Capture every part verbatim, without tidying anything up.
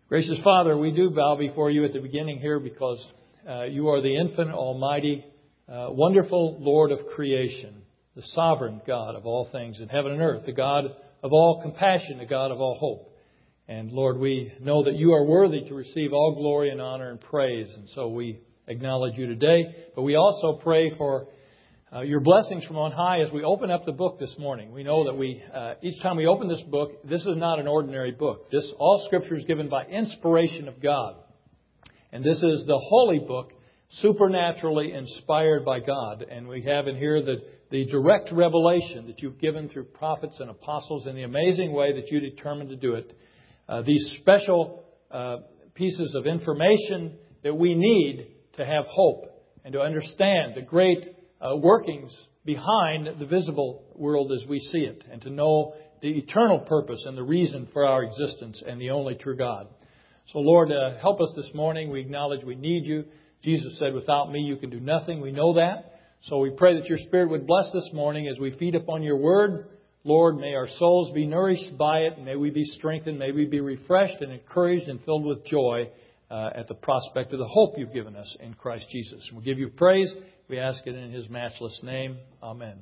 Gracious Father, we do bow before you at the beginning here because uh, you are the infinite, almighty, uh, wonderful Lord of creation, the sovereign God of all things in heaven and earth, the God of all compassion, the God of all hope. And Lord, we know that you are worthy to receive all glory and honor and praise. And so we acknowledge you today. But we also pray for uh, your blessings from on high as we open up the book this morning. We know that we, uh, each time we open this book, this is not an ordinary book. This, all Scripture is given by inspiration of God. And this is the holy book, supernaturally inspired by God. And we have in here the, the direct revelation that you've given through prophets and apostles in the amazing way that you determined to do it. Uh, these special uh, pieces of information that we need to have hope and to understand the great uh, workings behind the visible world as we see it, and to know the eternal purpose and the reason for our existence and the only true God. So, Lord, uh, help us this morning. We acknowledge we need you. Jesus said, without me you can do nothing. We know that. So we pray that your Spirit would bless this morning as we feed upon your word. Lord, may our souls be nourished by it. May we be strengthened. May we be refreshed and encouraged and filled with joy uh, at the prospect of the hope you've given us in Christ Jesus. And we'll give you praise. We ask it in his matchless name. Amen.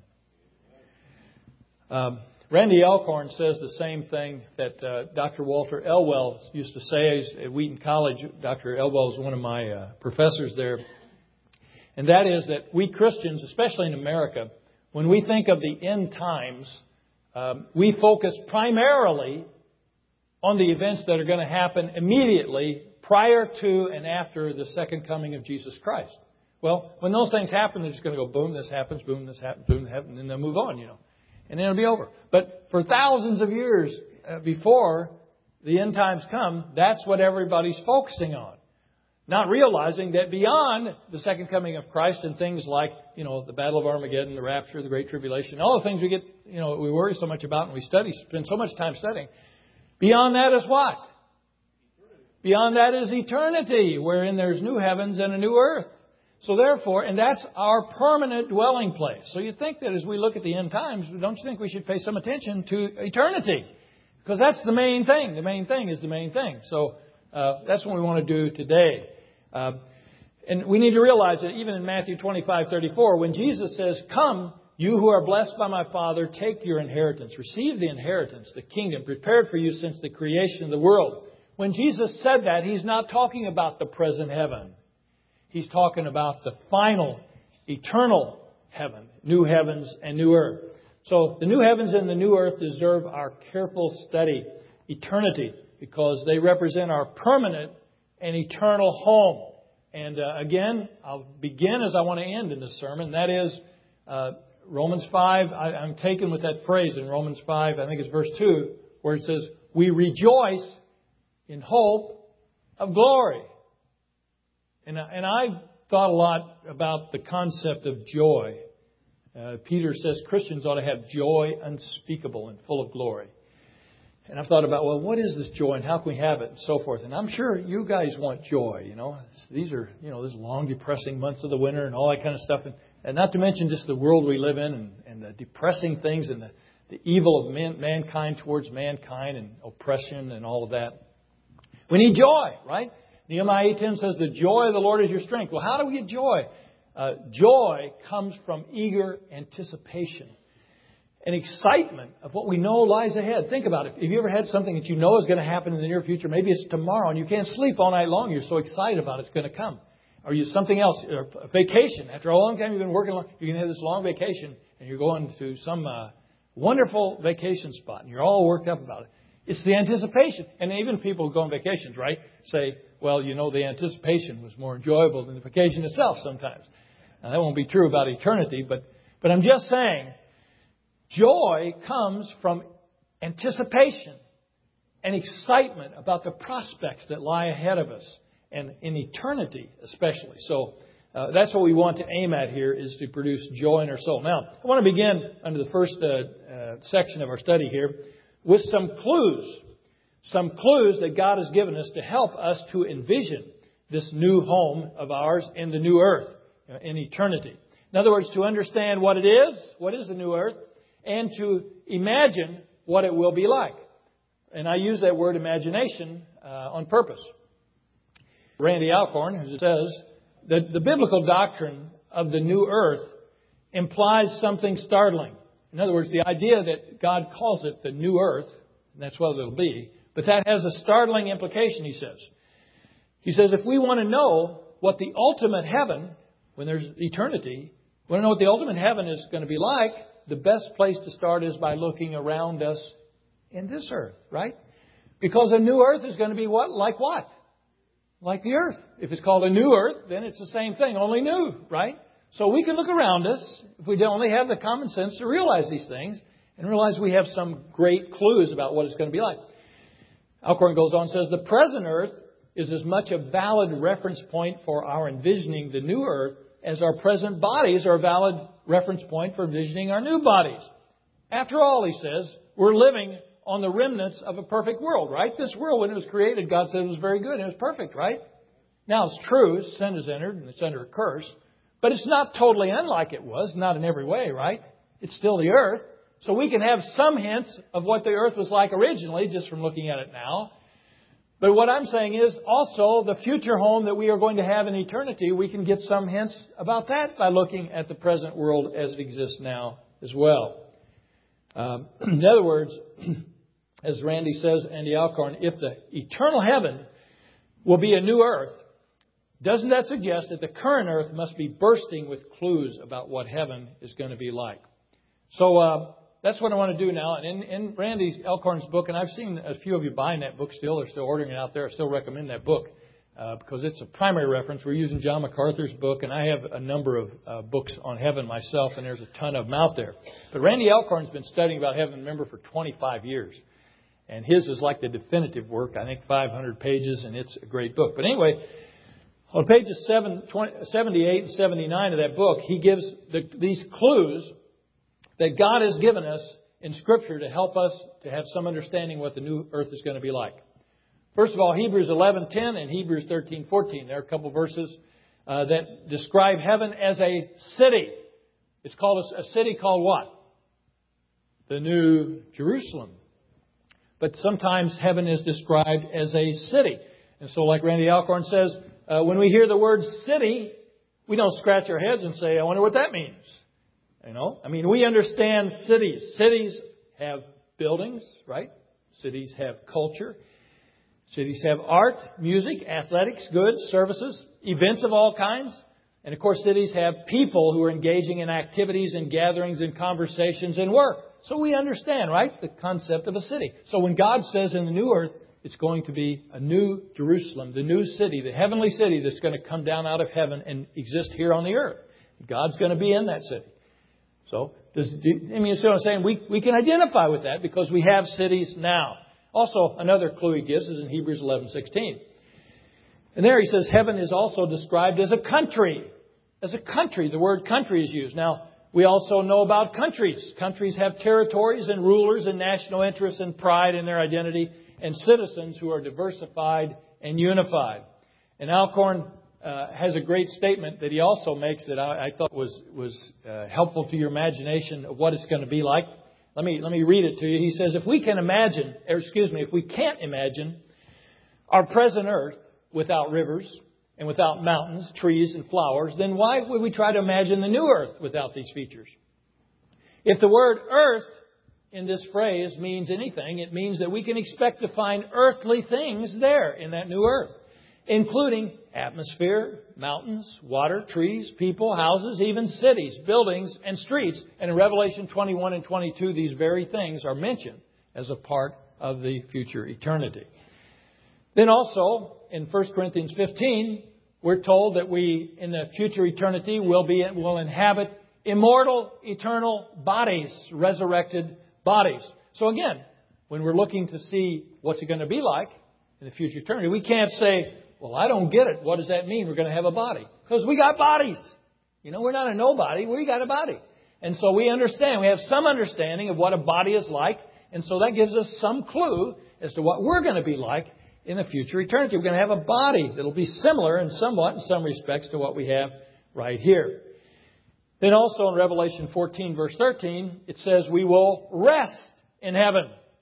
Um, Randy Alcorn says the same thing that uh, Doctor Walter Elwell used to say at Wheaton College. Doctor Elwell is one of my uh, professors there. And that is that we Christians, especially in America, when we think of the end times, Um, we focus primarily on the events that are going to happen immediately prior to and after the second coming of Jesus Christ. Well, when those things happen, they're just going to go, boom, this happens, boom, this happens, boom, this happens, and then they'll move on, you know. And then it'll be over. But for thousands of years uh, before the end times come, that's what everybody's focusing on. Not realizing that beyond the second coming of Christ and things like, you know, the Battle of Armageddon, the rapture, the Great Tribulation, all the things we get, you know, we worry so much about and we study, spend so much time studying. Beyond that is what? Beyond that is eternity, wherein there's new heavens and a new earth. So therefore, and that's our permanent dwelling place. So you think that as we look at the end times, don't you think we should pay some attention to eternity? Because that's the main thing. The main thing is the main thing. So uh, that's what we want to do today. Uh, and we need to realize that even in Matthew twenty-five thirty-four, when Jesus says, "Come, you who are blessed by my Father, take your inheritance. Receive the inheritance, the kingdom, prepared for you since the creation of the world." When Jesus said that, He's not talking about the present heaven. He's talking about the final, eternal heaven, new heavens and new earth. So the new heavens and the new earth deserve our careful study, eternity, because they represent our permanent and eternal home. And uh, again, I'll begin as I want to end in this sermon. That is uh, Romans five. I, I'm taken with that phrase in Romans five, I think it's verse two, where it says, "We rejoice in hope of glory." And, and I thought a lot about the concept of joy. Uh, Peter says Christians ought to have joy unspeakable and full of glory. And I've thought about, well, what is this joy and how can we have it and so forth? And I'm sure you guys want joy, you know. These are, you know, these long, depressing months of the winter and all that kind of stuff. And, and not to mention just the world we live in and, and the depressing things and the, the evil of man, mankind towards mankind and oppression and all of that. We need joy, right? Nehemiah eight ten says, "The joy of the Lord is your strength." Well, how do we get joy? Uh, joy comes from eager anticipation. An excitement of what we know lies ahead. Think about it. Have you ever had something that you know is going to happen in the near future? Maybe it's tomorrow and you can't sleep all night long. You're so excited about it's going to come. Or you something else, a vacation. After a long time you've been working, you're going to have this long vacation and you're going to some uh, wonderful vacation spot and you're all worked up about it. It's the anticipation. And even people who go on vacations, right, say, well, you know, the anticipation was more enjoyable than the vacation itself sometimes. Now, that won't be true about eternity, but but I'm just saying, joy comes from anticipation and excitement about the prospects that lie ahead of us, and in eternity especially. So uh, that's what we want to aim at here, is to produce joy in our soul. Now, I want to begin under the first uh, uh, section of our study here with some clues. Some clues that God has given us to help us to envision this new home of ours in the new earth, in eternity. In other words, to understand what it is, what is the new earth, and to imagine what it will be like. And I use that word imagination uh, on purpose. Randy Alcorn, who says that the biblical doctrine of the new earth implies something startling. In other words, the idea that God calls it the new earth, and that's what it'll be, but that has a startling implication, he says. He says if we want to know what the ultimate heaven, when there's eternity, we want to know what the ultimate heaven is going to be like, the best place to start is by looking around us in this earth, right? Because a new earth is going to be what? Like what? Like the earth. If it's called a new earth, then it's the same thing, only new, right? So we can look around us, if we only have the common sense to realize these things, and realize we have some great clues about what it's going to be like. Alcorn goes on and says, the present earth is as much a valid reference point for our envisioning the new earth as our present bodies are a valid reference point for envisioning our new bodies. After all, he says, we're living on the remnants of a perfect world, right? This world, when it was created, God said it was very good and it was perfect, right? Now, it's true, sin has entered and it's under a curse, but it's not totally unlike it was, not in every way, right? It's still the earth. So we can have some hints of what the earth was like originally, just from looking at it now. But what I'm saying is also the future home that we are going to have in eternity, we can get some hints about that by looking at the present world as it exists now as well. Um, in other words, as Randy says, Andy Alcorn, if the eternal heaven will be a new earth, doesn't that suggest that the current earth must be bursting with clues about what heaven is going to be like? So uh, that's what I want to do now. And in, in Randy Alcorn's book, and I've seen a few of you buying that book still, or still ordering it out there, I still recommend that book uh, because it's a primary reference. We're using John MacArthur's book, and I have a number of uh, books on heaven myself, and there's a ton of them out there. But Randy Alcorn's been studying about heaven, remember, for twenty-five years. And his is like the definitive work, I think five hundred pages, and it's a great book. But anyway, on pages seven, twenty, seventy-eight and seventy-nine of that book, he gives the, these clues that God has given us in Scripture to help us to have some understanding what the new earth is going to be like. First of all, Hebrews eleven ten and Hebrews thirteen fourteen. There are a couple verses uh, that describe heaven as a city. It's called a, a city called what? The New Jerusalem. But sometimes heaven is described as a city. And so like Randy Alcorn says, uh, when we hear the word city, we don't scratch our heads and say, I wonder what that means. You know, I mean, we understand cities. Cities have buildings, right? Cities have culture. Cities have art, music, athletics, goods, services, events of all kinds. And of course, cities have people who are engaging in activities and gatherings and conversations and work. So we understand, right, the concept of a city. So when God says in the new earth, it's going to be a new Jerusalem, the new city, the heavenly city that's going to come down out of heaven and exist here on the earth. God's going to be in that city. So, does, I mean, you see what I'm saying? We, we can identify with that because we have cities now. Also, another clue he gives is in Hebrews eleven sixteen. And there he says heaven is also described as a country. As a country, the word country is used. Now, we also know about countries. Countries have territories and rulers and national interests and pride in their identity and citizens who are diversified and unified. And Alcorn uh, has a great statement that he also makes that I, I thought was was uh, helpful to your imagination of what it's going to be like. Let me let me read it to you. He says, if we can imagine, or excuse me, if we can't imagine our present earth without rivers and without mountains, trees, and flowers, then why would we try to imagine the new earth without these features? If the word earth in this phrase means anything, it means that we can expect to find earthly things there in that new earth, including atmosphere, mountains, water, trees, people, houses, even cities, buildings, and streets. And in Revelation twenty-one and twenty-two, these very things are mentioned as a part of the future eternity. Then also, in First Corinthians fifteen, we're told that we, in the future eternity, will be will inhabit immortal, eternal bodies, resurrected bodies. So again, when we're looking to see what's it going to be like in the future eternity, we can't say, well, I don't get it. What does that mean? We're going to have a body. Because we got bodies. You know, we're not a nobody. We got a body. And so we understand. We have some understanding of what a body is like. And so that gives us some clue as to what we're going to be like in the future eternity. We're going to have a body that will be similar in somewhat, in some respects, to what we have right here. Then also in Revelation fourteen, verse thirteen, it says we will rest in heaven.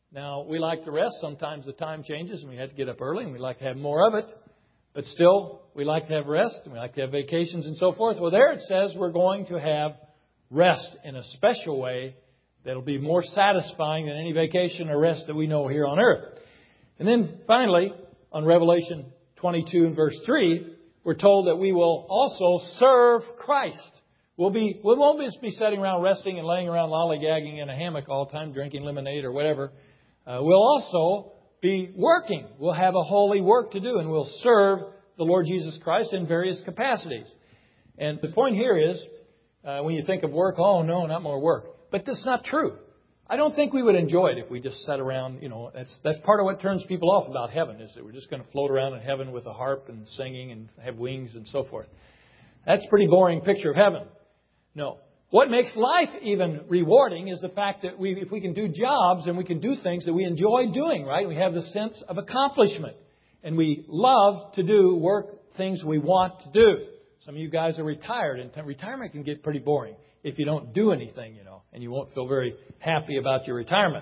Now, we like to rest. Sometimes the time changes and we have to get up early and we like to have more of it. But still, we like to have rest and we like to have vacations and so forth. Well, there it says we're going to have rest in a special way that'll be more satisfying than any vacation or rest that we know here on earth. And then finally, on Revelation twenty-two and verse three, we're told that we will also serve Christ. We'll be, we won't just be sitting around resting and laying around lollygagging in a hammock all the time, drinking lemonade or whatever. Uh, we'll also be working. We'll have a holy work to do, and we'll serve the Lord Jesus Christ in various capacities. And the point here is, uh, when you think of work, oh no, not more work. But that's not true. I don't think we would enjoy it if we just sat around, you know, that's that's part of what turns people off about heaven, is that we're just going to float around in heaven with a harp and singing and have wings and so forth. That's a pretty boring picture of heaven. No. What makes life even rewarding is the fact that we, if we can do jobs and we can do things that we enjoy doing, right? We have the sense of accomplishment. And we love to do work, things we want to do. Some of you guys are retired, and retirement can get pretty boring if you don't do anything, you know, and you won't feel very happy about your retirement.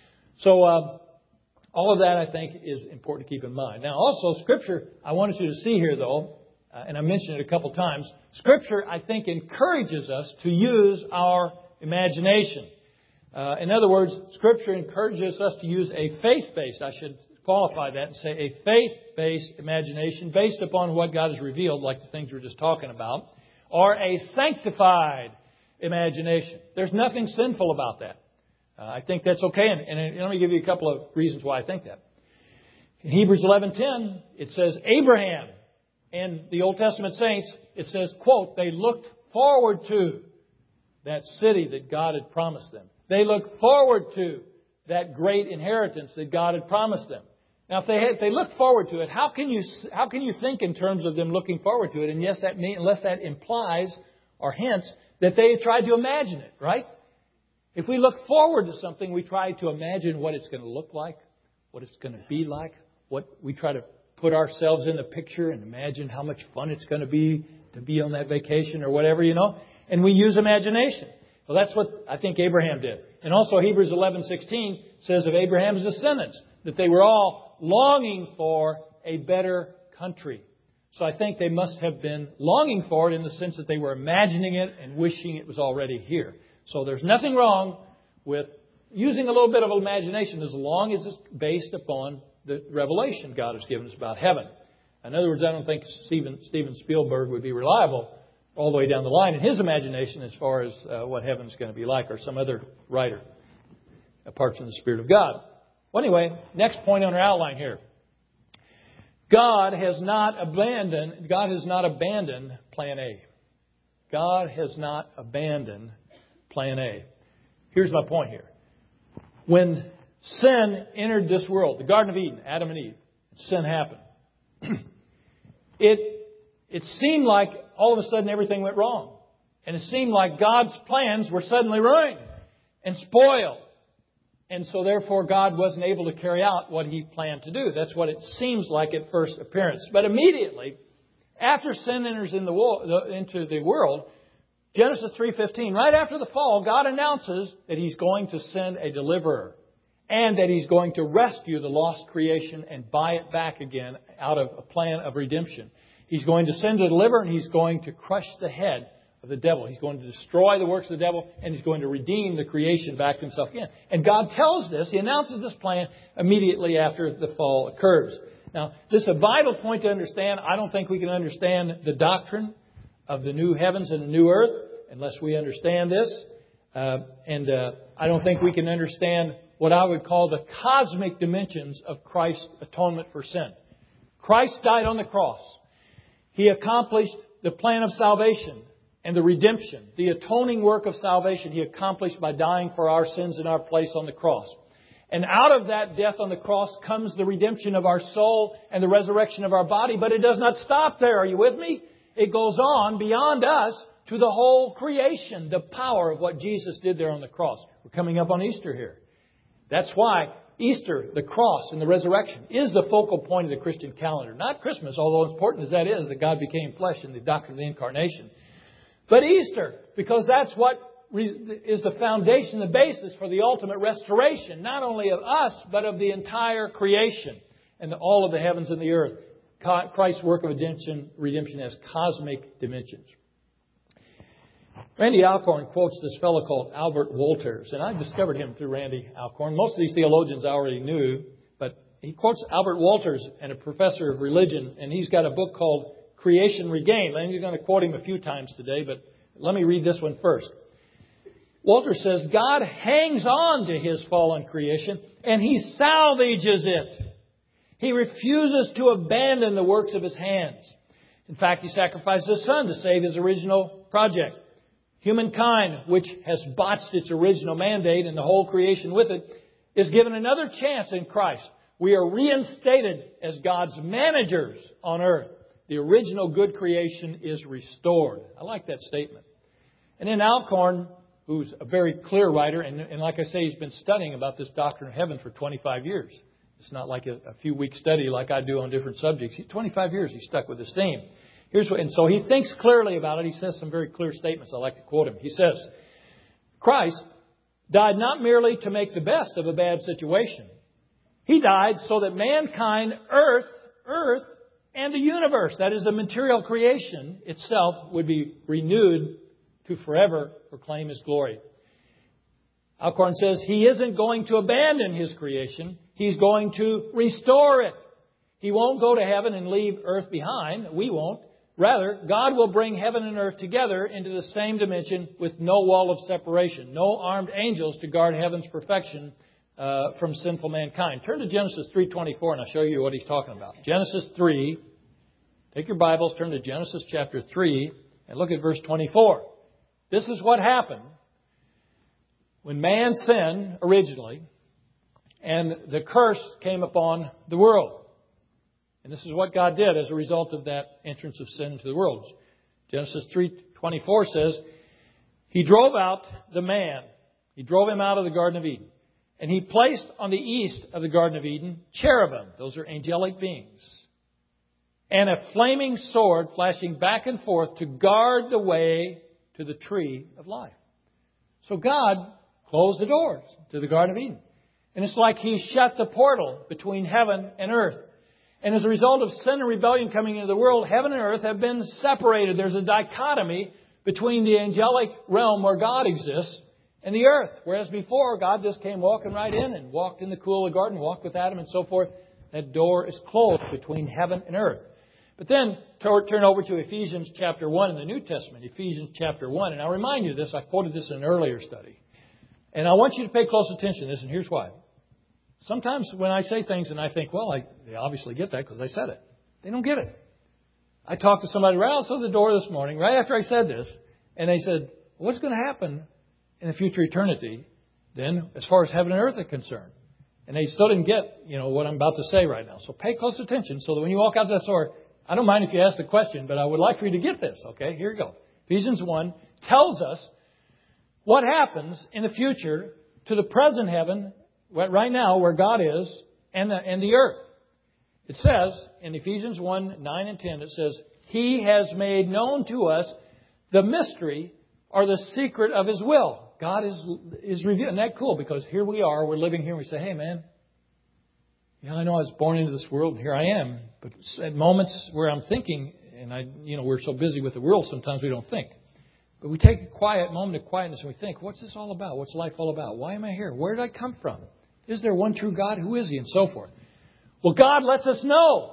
So uh, all of that, I think, is important to keep in mind. Now, also, Scripture, I wanted you to see here, though, uh, and I mentioned it a couple times, Scripture, I think, encourages us to use our imagination. Uh, in other words, Scripture encourages us to use a faith-based, I should qualify that and say a faith-based imagination based upon what God has revealed, like the things we were just talking about, or a sanctified imagination. There's nothing sinful about that. Uh, I think that's okay, and, and let me give you a couple of reasons why I think that. In Hebrews eleven ten, it says Abraham and the Old Testament saints, it says, quote, they looked forward to that city that God had promised them. They looked forward to that great inheritance that God had promised them. Now, if they had, if they look forward to it, how can you how can you think in terms of them looking forward to it? And yes, that mean, unless that implies or hints that they tried to imagine it, right? If we look forward to something, we try to imagine what it's going to look like, what it's going to be like. What we try to put ourselves in the picture and imagine how much fun it's going to be to be on that vacation or whatever, you know. And we use imagination. Well, that's what I think Abraham did. And also Hebrews eleven sixteen says of Abraham's descendants that they were all longing for a better country. So I think they must have been longing for it in the sense that they were imagining it and wishing it was already here. So there's nothing wrong with using a little bit of imagination as long as it's based upon the revelation God has given us about heaven. In other words, I don't think Steven, Steven Spielberg would be reliable all the way down the line in his imagination as far as uh, what heaven's going to be like, or some other writer apart from the Spirit of God. Well, anyway, next point on our outline here. God has not abandoned, God has not abandoned Plan A. God has not abandoned Plan A. Here's my point here. When sin entered this world, the Garden of Eden, Adam and Eve, sin happened. it it seemed like all of a sudden everything went wrong. And it seemed like God's plans were suddenly ruined and spoiled. And so therefore God wasn't able to carry out what He planned to do. That's what it seems like at first appearance. But immediately, after sin enters in the wo- into the world, Genesis three fifteen, right after the fall, God announces that He's going to send a deliverer. And that He's going to rescue the lost creation and buy it back again out of a plan of redemption. He's going to send a deliverer, and He's going to crush the head of the devil. He's going to destroy the works of the devil, and He's going to redeem the creation back to Himself again. And God tells this, He announces this plan immediately after the fall occurs. Now, this is a vital point to understand. I don't think we can understand the doctrine of the new heavens and the new earth unless we understand this. Uh, and uh, I don't think we can understand what I would call the cosmic dimensions of Christ's atonement for sin. Christ died on the cross. He accomplished the plan of salvation and the redemption, the atoning work of salvation He accomplished by dying for our sins in our place on the cross. And out of that death on the cross comes the redemption of our soul and the resurrection of our body. But it does not stop there. Are you with me? It goes on beyond us to the whole creation, the power of what Jesus did there on the cross. We're coming up on Easter here. That's why Easter, the cross and the resurrection, is the focal point of the Christian calendar. Not Christmas, although important as that is, that God became flesh in the doctrine of the incarnation. But Easter, because that's what is the foundation, the basis for the ultimate restoration, not only of us, but of the entire creation and all of the heavens and the earth. Christ's work of redemption, redemption has cosmic dimensions. Randy Alcorn quotes this fellow called Albert Wolters, and I discovered him through Randy Alcorn. Most of these theologians I already knew, but he quotes Albert Wolters, and a professor of religion, and he's got a book called Creation Regained. I'm going to quote him a few times today, but let me read this one first. Wolters says, God hangs on to His fallen creation, and He salvages it. He refuses to abandon the works of His hands. In fact, He sacrificed His Son to save His original project. Humankind, which has botched its original mandate and the whole creation with it, is given another chance in Christ. We are reinstated as God's managers on earth. The original good creation is restored. I like that statement. And then Alcorn, who's a very clear writer, and, and like I say, he's been studying about this doctrine of heaven for twenty-five years. It's not like a, a few week study like I do on different subjects. He, twenty-five years he stuck with this theme. Here's what, and so he thinks clearly about it. He says some very clear statements. I like to quote him. He says, Christ died not merely to make the best of a bad situation. He died so that mankind, earth, earth, and the universe, that is the material creation itself, would be renewed to forever proclaim His glory. Alcorn says He isn't going to abandon His creation. He's going to restore it. He won't go to heaven and leave earth behind. We won't. Rather, God will bring heaven and earth together into the same dimension with no wall of separation, no armed angels to guard heaven's perfection uh, from sinful mankind. Turn to Genesis three twenty-four and I'll show you what he's talking about. Genesis three. Take your Bibles, turn to Genesis chapter three, and look at verse twenty-four. This is what happened when man sinned originally, and the curse came upon the world. And this is what God did as a result of that entrance of sin into the world. Genesis three twenty-four says, He drove out the man. He drove him out of the Garden of Eden. And He placed on the east of the Garden of Eden cherubim. Those are angelic beings. And a flaming sword flashing back and forth to guard the way to the tree of life. So God closed the doors to the Garden of Eden. And it's like He shut the portal between heaven and earth. And as a result of sin and rebellion coming into the world, heaven and earth have been separated. There's a dichotomy between the angelic realm where God exists and the earth. Whereas before, God just came walking right in and walked in the cool of the garden, walked with Adam and so forth. That door is closed between heaven and earth. But then turn over to Ephesians chapter one in the New Testament. Ephesians chapter one. And I'll remind you of this. I quoted this in an earlier study. And I want you to pay close attention to this, and here's why. Sometimes when I say things and I think, well, I, they obviously get that because I said it. They don't get it. I talked to somebody right outside the door this morning, right after I said this, and they said, what's going to happen in the future eternity then as far as heaven and earth are concerned? And they still didn't get, you know, what I'm about to say right now. So pay close attention so that when you walk out that door, I don't mind if you ask the question, but I would like for you to get this, okay? Here you go. Ephesians one tells us what happens in the future to the present heaven right now where God is and the, and the earth. It says in Ephesians one, nine and ten, it says, He has made known to us the mystery or the secret of His will. God is is revealing. Isn't that cool? Because here we are, we're living here, and we say, hey man, yeah, I know I was born into this world and here I am. But at moments where I'm thinking, and I, you know, we're so busy with the world sometimes we don't think. But we take a quiet moment of quietness and we think, what's this all about? What's life all about? Why am I here? Where did I come from? Is there one true God? Who is He? And so forth. Well, God lets us know.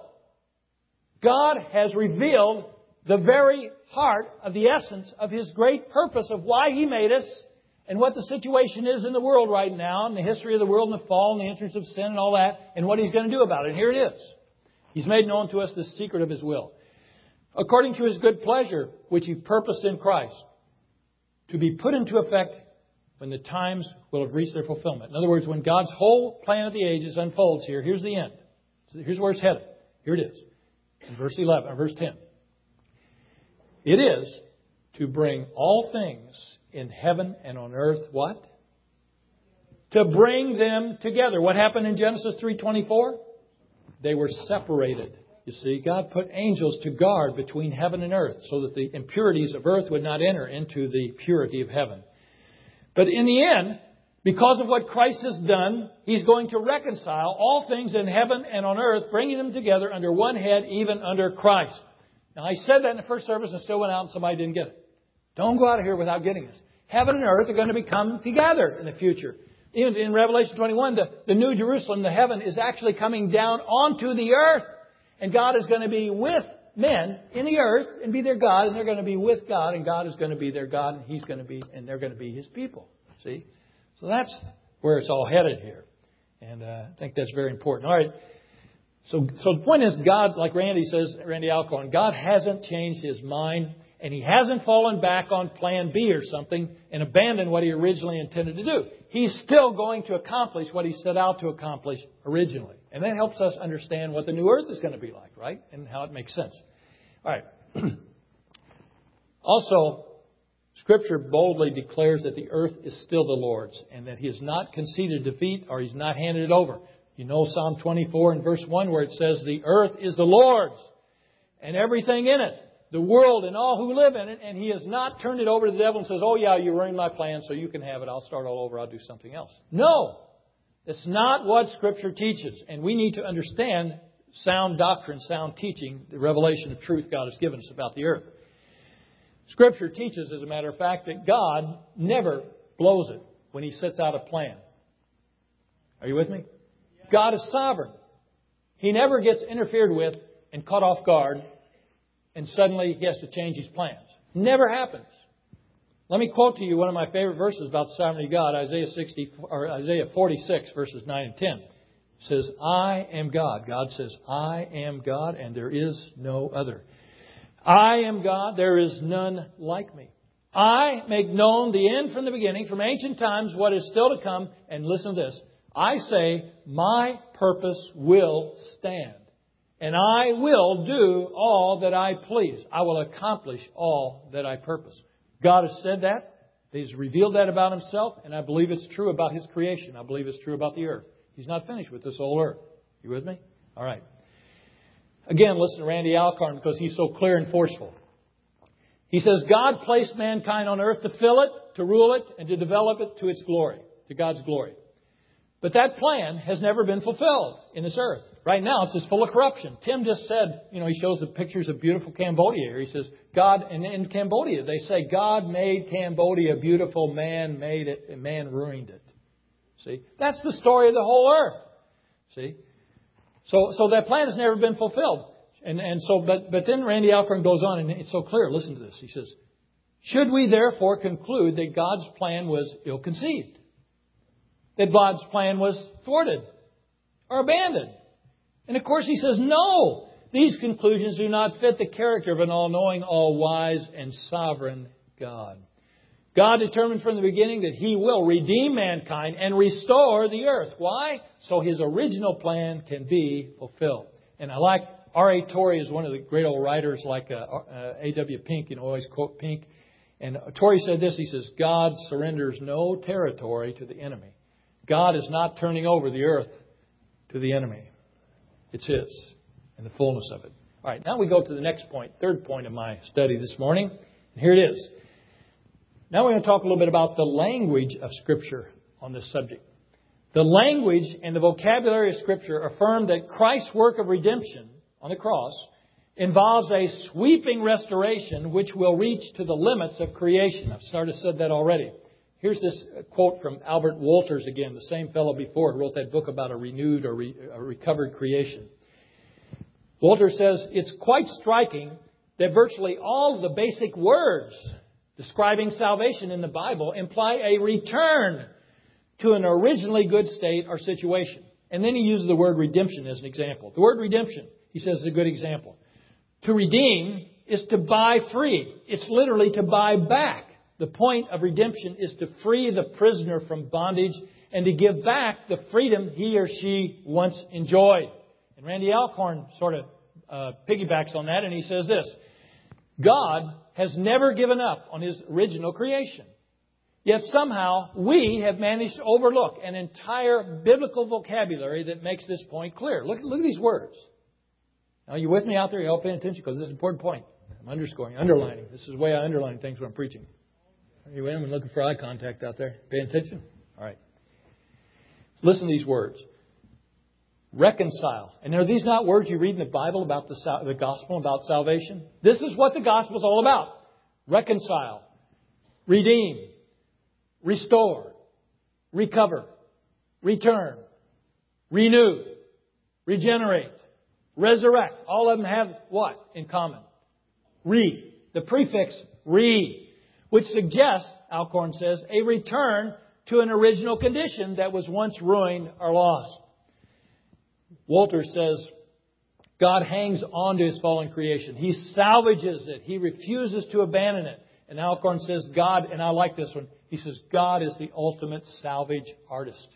God has revealed the very heart of the essence of His great purpose of why He made us and what the situation is in the world right now and the history of the world and the fall and the entrance of sin and all that and what He's going to do about it. And here it is. He's made known to us the secret of His will. According to His good pleasure, which He purposed in Christ, to be put into effect when the times will have reached their fulfillment. In other words, when God's whole plan of the ages unfolds here, here's the end. So here's where it's headed. Here it is. In verse eleven, or verse ten. It is to bring all things in heaven and on earth, what? To bring them together. What happened in Genesis three twenty-four? They were separated. You see, God put angels to guard between heaven and earth so that the impurities of earth would not enter into the purity of heaven. But in the end, because of what Christ has done, He's going to reconcile all things in heaven and on earth, bringing them together under one head, even under Christ. Now, I said that in the first service and still went out and somebody didn't get it. Don't go out of here without getting this. Heaven and earth are going to become together in the future. Even in Revelation twenty-one, the, the New Jerusalem, the heaven, is actually coming down onto the earth. And God is going to be with men in the earth and be their God. And they're going to be with God. And God is going to be their God. And He's going to be, and they're going to be His people. See? So that's where it's all headed here. And uh, I think that's very important. All right. So, so the point is, God, like Randy says, Randy Alcorn, God hasn't changed His mind. And He hasn't fallen back on plan B or something and abandoned what He originally intended to do. He's still going to accomplish what He set out to accomplish originally. And that helps us understand what the new earth is going to be like, right? And how it makes sense. All right. Also, Scripture boldly declares that the earth is still the Lord's and that He has not conceded defeat or He's not handed it over. You know Psalm twenty-four and verse one where it says, the earth is the Lord's and everything in it, the world and all who live in it, and He has not turned it over to the devil and says, oh yeah, you ruined my plan so you can have it. I'll start all over. I'll do something else. No, that's not what Scripture teaches. And we need to understand sound doctrine, sound teaching, the revelation of truth God has given us about the earth. Scripture teaches, as a matter of fact, that God never blows it when He sets out a plan. Are you with me? God is sovereign. He never gets interfered with and caught off guard and suddenly He has to change His plans. Never happens. Let me quote to you one of my favorite verses about the sovereignty of God, Isaiah sixty or Isaiah forty-six, verses nine and ten. It says, I am God. God says, I am God, and there is no other. I am God, there is none like me. I make known the end from the beginning, from ancient times, what is still to come. And listen to this. I say, my purpose will stand. And I will do all that I please. I will accomplish all that I purpose. God has said that. He's revealed that about Himself. And I believe it's true about His creation. I believe it's true about the earth. He's not finished with this whole earth. You with me? All right. Again, listen to Randy Alcorn because he's so clear and forceful. He says, God placed mankind on earth to fill it, to rule it, and to develop it to its glory, to God's glory. But that plan has never been fulfilled in this earth. Right now, it's just full of corruption. Tim just said, you know, he shows the pictures of beautiful Cambodia here. He says, God, and in Cambodia, they say, God made Cambodia beautiful, man made it, and man ruined it. See? That's the story of the whole earth. See? So, so that plan has never been fulfilled. And, and so, but, but then Randy Alcorn goes on, and it's so clear. Listen to this. He says, should we therefore conclude that God's plan was ill-conceived? That God's plan was thwarted or abandoned? And of course he says, no, these conclusions do not fit the character of an all-knowing, all-wise, and sovereign God. God determined from the beginning that He will redeem mankind and restore the earth. Why? So His original plan can be fulfilled. And I like R A Torrey is one of the great old writers like uh, uh, A W Pink, you know, always quote Pink. And Torrey said this, he says, God surrenders no territory to the enemy. God is not turning over the earth to the enemy. It's His and the fullness of it. All right, now we go to the next point, third point of my study this morning. And here it is. Now we're going to talk a little bit about the language of Scripture on this subject. The language and the vocabulary of Scripture affirm that Christ's work of redemption on the cross involves a sweeping restoration which will reach to the limits of creation. I've started to said that already. Here's this quote from Albert Wolters again, the same fellow before who wrote that book about a renewed or re, a recovered creation. Wolters says, it's quite striking that virtually all of the basic words describing salvation in the Bible imply a return to an originally good state or situation. And then he uses the word redemption as an example. The word redemption, he says, is a good example. To redeem is to buy free. It's literally to buy back. The point of redemption is to free the prisoner from bondage and to give back the freedom he or she once enjoyed. And Randy Alcorn sort of uh, piggybacks on that, and he says this: God has never given up on His original creation. Yet somehow we have managed to overlook an entire biblical vocabulary that makes this point clear. Look, look at these words. Now, are you with me out there? You're all paying attention because this is an important point. I'm underscoring, underlining. This is the way I underline things when I'm preaching. Are you in? I'm looking for eye contact out there. Paying attention? All right. Listen to these words. Reconcile. And are these not words you read in the Bible about the, the gospel, about salvation? This is what the gospel is all about. Reconcile. Redeem. Restore. Recover. Return. Renew. Regenerate. Resurrect. All of them have what in common? Re. The prefix re, which suggests, Alcorn says, a return to an original condition that was once ruined or lost. Walter says, God hangs on to His fallen creation. He salvages it. He refuses to abandon it. And Alcorn says, God, and I like this one, he says, God is the ultimate salvage artist.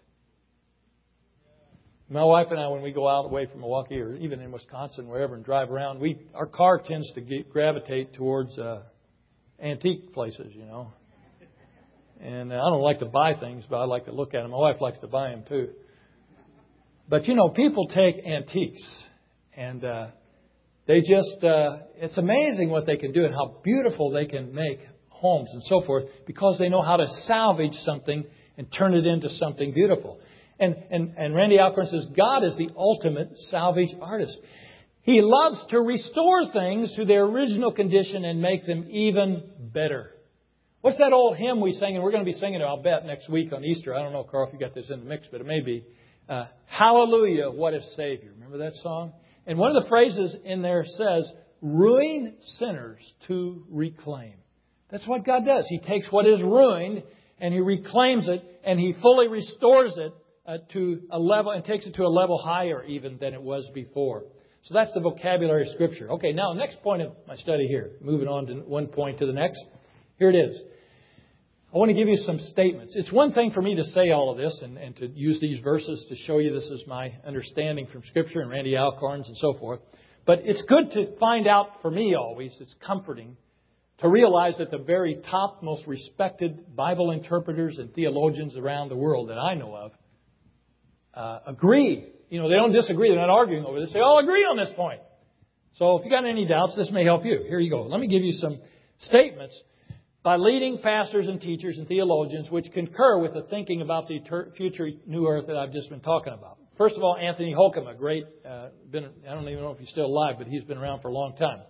My wife and I, when we go out away from Milwaukee or even in Wisconsin, wherever, and drive around, we our car tends to get, gravitate towards uh, antique places, you know. And I don't like to buy things, but I like to look at them. My wife likes to buy them too. But, you know, people take antiques and uh, they just, uh, it's amazing what they can do and how beautiful they can make homes and so forth because they know how to salvage something and turn it into something beautiful. And, and, and Randy Alcorn says, God is the ultimate salvage artist. He loves to restore things to their original condition and make them even better. What's that old hymn we sang? And we're going to be singing it, I'll bet, next week on Easter. I don't know, Carl, if you got this in the mix, but it may be. Uh, Hallelujah, what a Savior. Remember that song? And one of the phrases in there says, ruin sinners to reclaim. That's what God does. He takes what is ruined and He reclaims it and He fully restores it uh, to a level and takes it to a level higher even than it was before. So that's the vocabulary of Scripture. Okay, now next point of my study here. Moving on to one point to the next. Here it is. I want to give you some statements. It's one thing for me to say all of this and, and to use these verses to show you this is my understanding from Scripture and Randy Alcorn's and so forth. But it's good to find out for me always, it's comforting, to realize that the very top, most respected Bible interpreters and theologians around the world that I know of uh, agree. You know, they don't disagree. They're not arguing over this. They all agree on this point. So if you got any doubts, this may help you. Here you go. Let me give you some statements by leading pastors and teachers and theologians which concur with the thinking about the future new earth that I've just been talking about. First of all, Anthony Holcomb, a great, uh, been, I don't even know if he's still alive, but he's been around for a long time.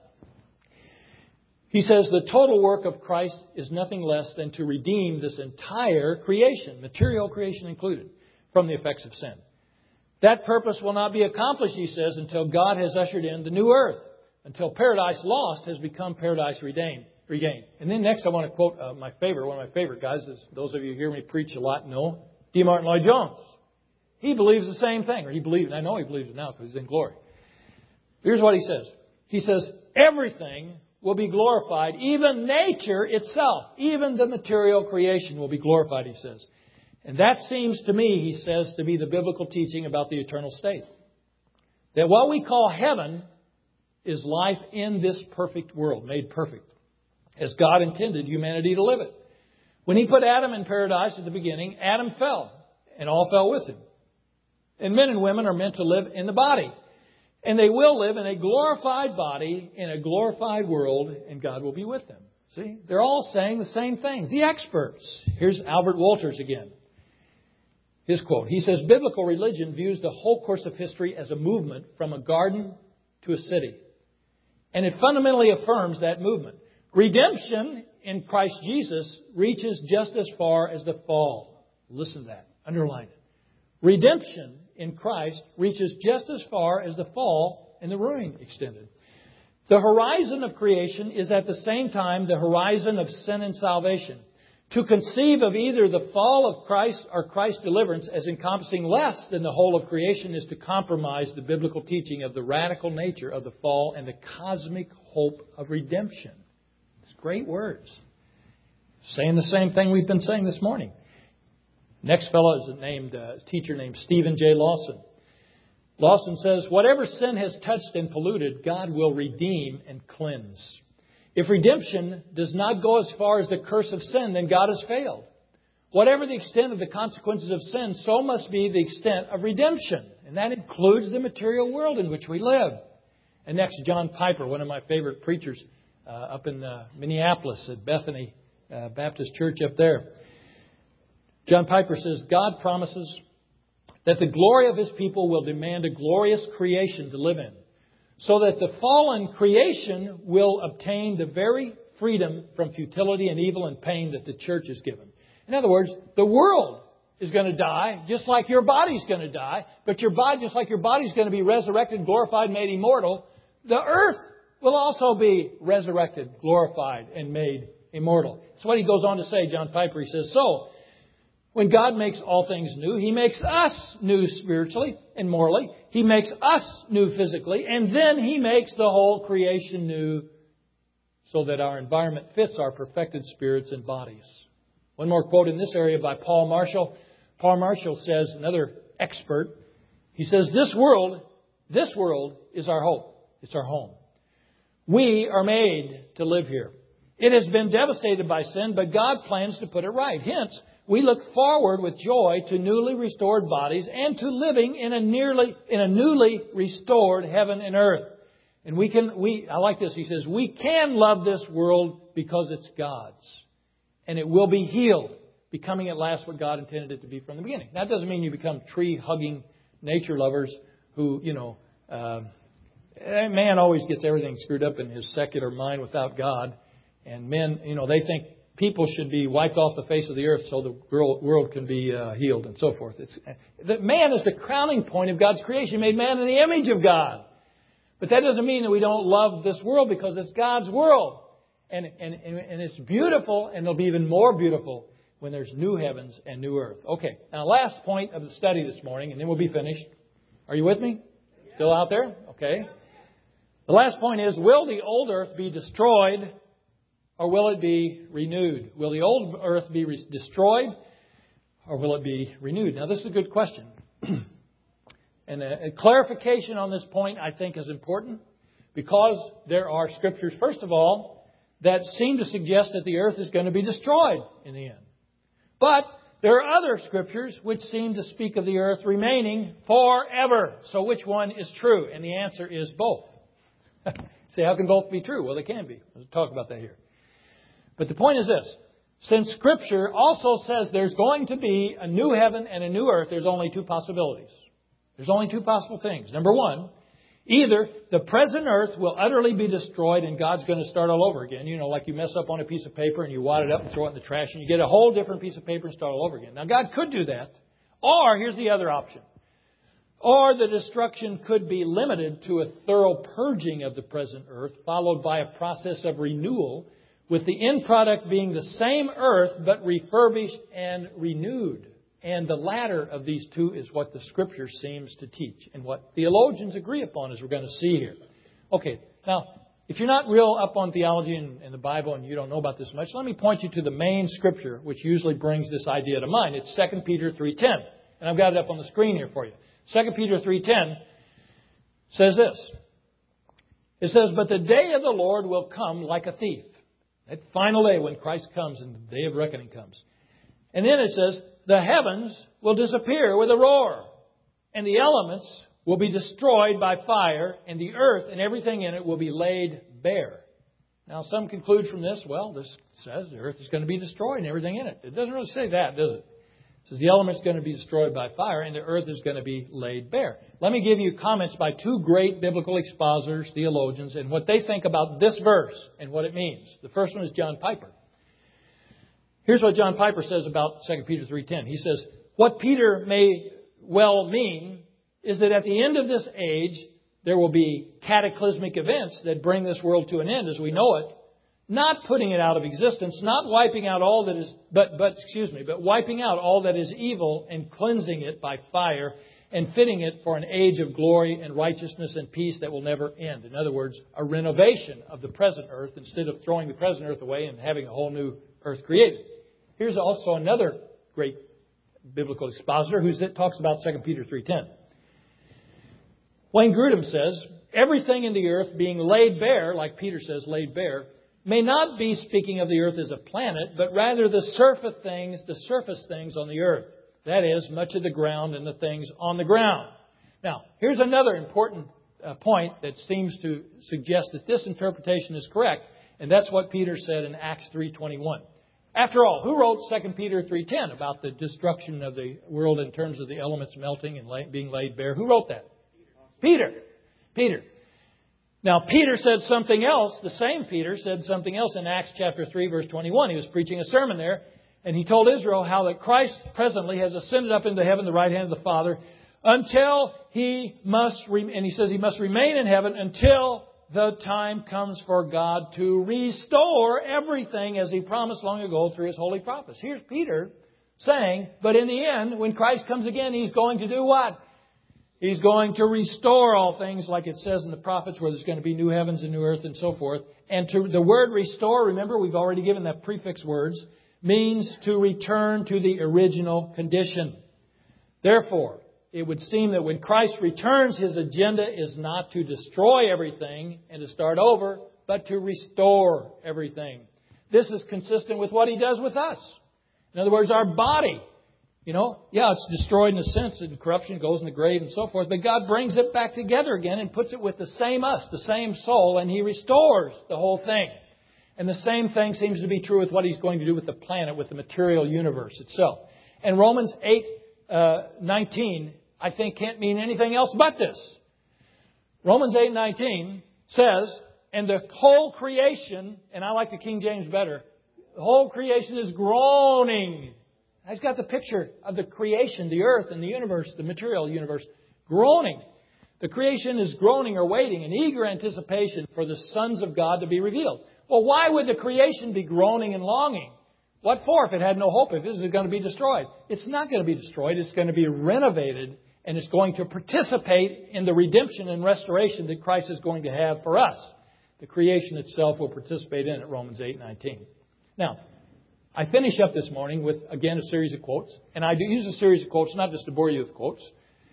He says the total work of Christ is nothing less than to redeem this entire creation, material creation included, from the effects of sin. That purpose will not be accomplished, he says, until God has ushered in the new earth, until paradise lost has become paradise redeemed. Regained. And then next I want to quote uh, my favorite, one of my favorite guys, is those of you who hear me preach a lot know, D. Martin Lloyd-Jones. He believes the same thing, or he believes, I know he believes it now because he's in glory. Here's what he says. He says, everything will be glorified, even nature itself, even the material creation will be glorified, he says. And that seems to me, he says, to be the biblical teaching about the eternal state. That what we call heaven is life in this perfect world, made perfect, as God intended humanity to live it. When He put Adam in paradise at the beginning, Adam fell, and all fell with him. And men and women are meant to live in the body. And they will live in a glorified body, in a glorified world, and God will be with them. See? They're all saying the same thing. The experts. Here's Albert Walters again. His quote. He says, biblical religion views the whole course of history as a movement from a garden to a city. And it fundamentally affirms that movement. Redemption in Christ Jesus reaches just as far as the fall. Listen to that. Underline it. Redemption in Christ reaches just as far as the fall and the ruin extended. The horizon of creation is at the same time the horizon of sin and salvation. To conceive of either the fall of Christ or Christ's deliverance as encompassing less than the whole of creation is to compromise the biblical teaching of the radical nature of the fall and the cosmic hope of redemption. It's great words. Saying the same thing we've been saying this morning. Next fellow is a named uh, teacher named Stephen J. Lawson. Lawson says, whatever sin has touched and polluted, God will redeem and cleanse. If redemption does not go as far as the curse of sin, then God has failed. Whatever the extent of the consequences of sin, so must be the extent of redemption. And that includes the material world in which we live. And next, John Piper, one of my favorite preachers uh, up in uh, Minneapolis at Bethany uh, Baptist Church up there. John Piper says, God promises that the glory of His people will demand a glorious creation to live in, so that the fallen creation will obtain the very freedom from futility and evil and pain that the church is given. In other words, the world is going to die, just like your body's going to die, but your body, just like your body's going to be resurrected, glorified, made immortal, the earth will also be resurrected, glorified, and made immortal. That's what he goes on to say, John Piper. He says, so, when God makes all things new, He makes us new spiritually and morally. He makes us new physically. And then He makes the whole creation new so that our environment fits our perfected spirits and bodies. One more quote in this area by Paul Marshall. Paul Marshall says, another expert, he says, this world, this world is our hope. It's our home. We are made to live here. It has been devastated by sin, but God plans to put it right. Hence, we look forward with joy to newly restored bodies and to living in a nearly in a newly restored heaven and earth. And we can we I like this. He says, we can love this world because it's God's. And it will be healed, becoming at last what God intended it to be from the beginning. That doesn't mean you become tree-hugging nature lovers who, you know, uh, man always gets everything screwed up in his secular mind without God. And men, you know, they think people should be wiped off the face of the earth so the world can be uh, healed and so forth. It's, that man is the crowning point of God's creation. He made man in the image of God. But that doesn't mean that we don't love this world because it's God's world. And, and, and it's beautiful, and it'll be even more beautiful when there's new heavens and new earth. Okay, now last point of the study this morning, and then we'll be finished. Are you with me? Still out there? Okay. The last point is, will the old earth be destroyed or will it be renewed? Will the old earth be re- destroyed or will it be renewed? Now, this is a good question. And a, a clarification on this point, I think, is important because there are scriptures, first of all, that seem to suggest that the earth is going to be destroyed in the end. But there are other scriptures which seem to speak of the earth remaining forever. So which one is true? And the answer is both. Say, how can both be true? Well, they can be. We'll talk about that here. But the point is this. Since Scripture also says there's going to be a new heaven and a new earth, there's only two possibilities. There's only two possible things. Number one, either the present earth will utterly be destroyed and God's going to start all over again. You know, like you mess up on a piece of paper and you wad it up and throw it in the trash and you get a whole different piece of paper and start all over again. Now, God could do that. Or, here's the other option. Or the destruction could be limited to a thorough purging of the present earth, followed by a process of renewal, with the end product being the same earth, but refurbished and renewed. And the latter of these two is what the Scripture seems to teach, and what theologians agree upon, as we're going to see here. Okay, now, if you're not real up on theology and, and the Bible, and you don't know about this much, let me point you to the main Scripture, which usually brings this idea to mind. It's Second Peter three ten. And I've got it up on the screen here for you. Second Peter three ten says this. It says, but the day of the Lord will come like a thief. That final day when Christ comes and the day of reckoning comes. And then it says, the heavens will disappear with a roar, and the elements will be destroyed by fire, and the earth and everything in it will be laid bare. Now, some conclude from this, well, this says the earth is going to be destroyed and everything in it. It doesn't really say that, does it? It says the elements are going to be destroyed by fire, and the earth is going to be laid bare. Let me give you comments by two great biblical expositors, theologians, and what they think about this verse and what it means. The first one is John Piper. Here's what John Piper says about Second Peter three ten. He says, what Peter may well mean is that at the end of this age, there will be cataclysmic events that bring this world to an end as we know it. Not putting it out of existence, not wiping out all that is, but, but, excuse me, but wiping out all that is evil and cleansing it by fire and fitting it for an age of glory and righteousness and peace that will never end. In other words, a renovation of the present earth instead of throwing the present earth away and having a whole new earth created. Here's also another great biblical expositor who talks about Second Peter three ten. Wayne Grudem says, everything in the earth being laid bare, like Peter says, laid bare, may not be speaking of the earth as a planet, but rather the surface things, the surface things on the earth. That is, much of the ground and the things on the ground. Now, here's another important uh, point that seems to suggest that this interpretation is correct, and that's what Peter said in Acts three twenty-one. After all, who wrote Second Peter three ten about the destruction of the world in terms of the elements melting and lay, being laid bare? Who wrote that? Peter. Peter. Now, Peter said something else. The same Peter said something else in Acts chapter three, verse twenty-one. He was preaching a sermon there, and he told Israel how that Christ presently has ascended up into heaven, the right hand of the Father, until he must, and he says he must remain in heaven until the time comes for God to restore everything as He promised long ago through His holy prophets. Here's Peter saying, but in the end, when Christ comes again, He's going to do what? He's going to restore all things like it says in the prophets where there's going to be new heavens and new earth and so forth. And to the word restore, remember we've already given that prefix words, means to return to the original condition. Therefore, it would seem that when Christ returns, His agenda is not to destroy everything and to start over, but to restore everything. This is consistent with what He does with us. In other words, our body. You know, yeah, it's destroyed in a sense, and corruption goes in the grave and so forth, but God brings it back together again and puts it with the same us, the same soul, and He restores the whole thing. And the same thing seems to be true with what He's going to do with the planet, with the material universe itself. And Romans eight nineteen, I think, can't mean anything else but this. Romans eight nineteen says, and the whole creation, and I like the King James better, the whole creation is groaning. He's got the picture of the creation, the earth and the universe, the material universe, groaning. The creation is groaning or waiting in eager anticipation for the sons of God to be revealed. Well, why would the creation be groaning and longing? What for if it had no hope, if this is going to be destroyed? It's not going to be destroyed. It's going to be renovated, and it's going to participate in the redemption and restoration that Christ is going to have for us. The creation itself will participate in it, Romans eight nineteen. Now, I finish up this morning with, again, a series of quotes. And I do use a series of quotes, not just to bore you with quotes.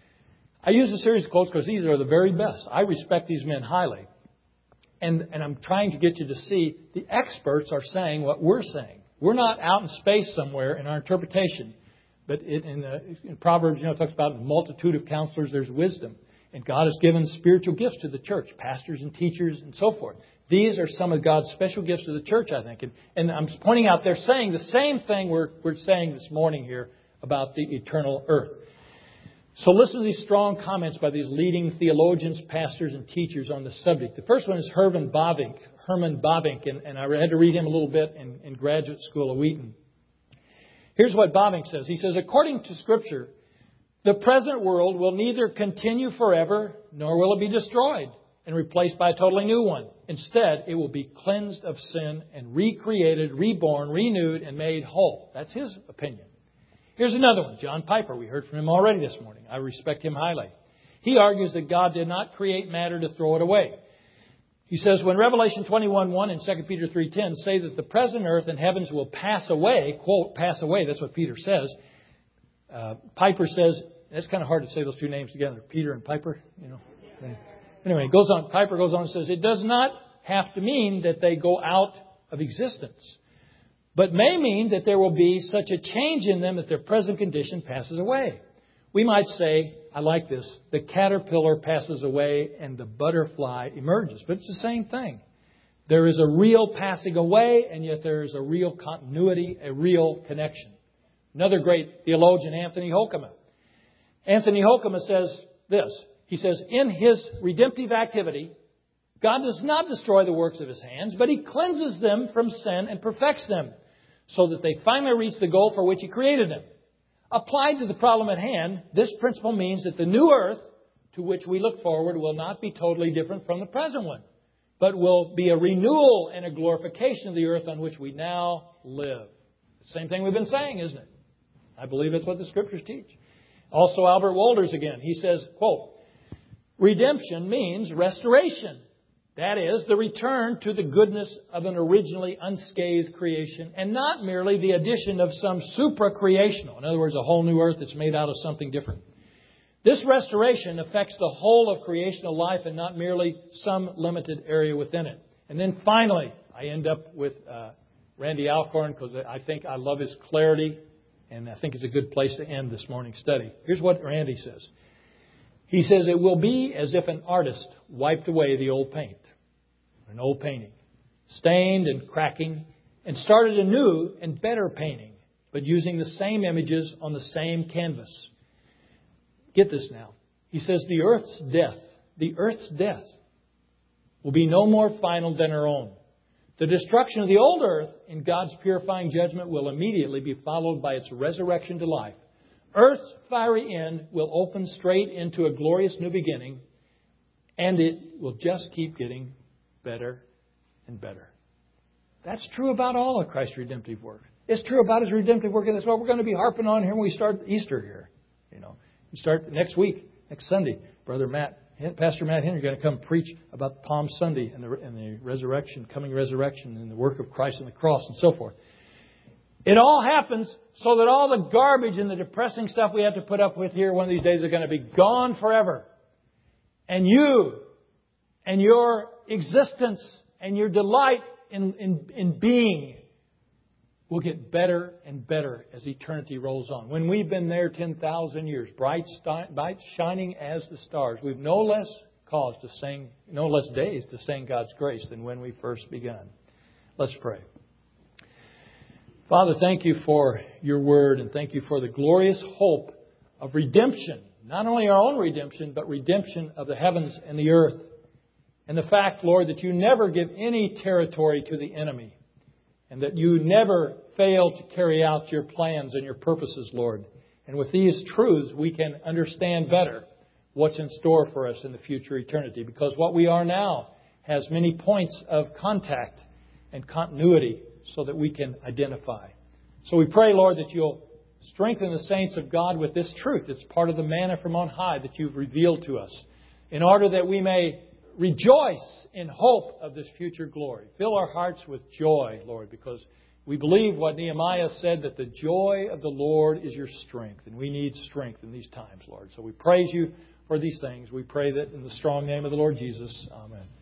I use a series of quotes because these are the very best. I respect these men highly. And, and I'm trying to get you to see the experts are saying what we're saying. We're not out in space somewhere in our interpretation. But in, in, the, in Proverbs, you know, it talks about a multitude of counselors, there's wisdom. And God has given spiritual gifts to the church, pastors and teachers and so forth. These are some of God's special gifts to the church, I think. And, and I'm pointing out, they're saying the same thing we're, we're saying this morning here about the eternal earth. So listen to these strong comments by these leading theologians, pastors, and teachers on the subject. The first one is Herman Bavinck. Herman Bavinck, and, and I had to read him a little bit in, in graduate school at Wheaton. Here's what Bavinck says. He says, according to Scripture, the present world will neither continue forever, nor will it be destroyed and replaced by a totally new one. Instead, it will be cleansed of sin and recreated, reborn, renewed, and made whole. That's his opinion. Here's another one. John Piper. We heard from him already this morning. I respect him highly. He argues that God did not create matter to throw it away. He says, when Revelation twenty-one one and Second Peter three ten say that the present earth and heavens will pass away, quote, pass away, that's what Peter says. Uh, Piper says, it's kind of hard to say those two names together, Peter and Piper, you know. Anyway, it goes on. Piper goes on and says, it does not have to mean that they go out of existence, but may mean that there will be such a change in them that their present condition passes away. We might say, I like this, the caterpillar passes away and the butterfly emerges. But it's the same thing. There is a real passing away, and yet there is a real continuity, a real connection. Another great theologian, Anthony Hoekema. Anthony Hoekema says this. He says, in His redemptive activity, God does not destroy the works of His hands, but He cleanses them from sin and perfects them so that they finally reach the goal for which He created them. Applied to the problem at hand, this principle means that the new earth to which we look forward will not be totally different from the present one, but will be a renewal and a glorification of the earth on which we now live. Same thing we've been saying, isn't it? I believe that's what the Scriptures teach. Also, Albert Wolters again, he says, quote, redemption means restoration. That is, the return to the goodness of an originally unscathed creation and not merely the addition of some supra-creational. In other words, a whole new earth that's made out of something different. This restoration affects the whole of creational life and not merely some limited area within it. And then finally, I end up with uh, Randy Alcorn because I think I love his clarity and I think it's a good place to end this morning's study. Here's what Randy says. He says, it will be as if an artist wiped away the old paint, an old painting, stained and cracking, and started a new and better painting, but using the same images on the same canvas. Get this now. He says the earth's death, the earth's death will be no more final than our own. The destruction of the old earth in God's purifying judgment will immediately be followed by its resurrection to life. Earth's fiery end will open straight into a glorious new beginning, and it will just keep getting better and better. That's true about all of Christ's redemptive work. It's true about His redemptive work, and that's what we're going to be harping on here when we start Easter here. You know, we start next week, next Sunday. Brother Matt, Pastor Matt Henry, is going to come preach about Palm Sunday and the, and the resurrection, coming resurrection, and the work of Christ on the cross, and so forth. It all happens so that all the garbage and the depressing stuff we have to put up with here one of these days are going to be gone forever. And you and your existence and your delight in, in, in being will get better and better as eternity rolls on. When we've been there ten thousand years, bright, bright shining as the stars, we've no less cause to sing, no less days to sing God's grace than when we first begun. Let's pray. Father, thank you for your word, and thank you for the glorious hope of redemption. Not only our own redemption, but redemption of the heavens and the earth. And the fact, Lord, that you never give any territory to the enemy. And that you never fail to carry out your plans and your purposes, Lord. And with these truths, we can understand better what's in store for us in the future eternity. Because what we are now has many points of contact and continuity so that we can identify. So we pray, Lord, that you'll strengthen the saints of God with this truth. It's part of the manna from on high that you've revealed to us, in order that we may rejoice in hope of this future glory. Fill our hearts with joy, Lord, because we believe what Nehemiah said, that the joy of the Lord is your strength. And we need strength in these times, Lord. So we praise you for these things. We pray that in the strong name of the Lord Jesus. Amen.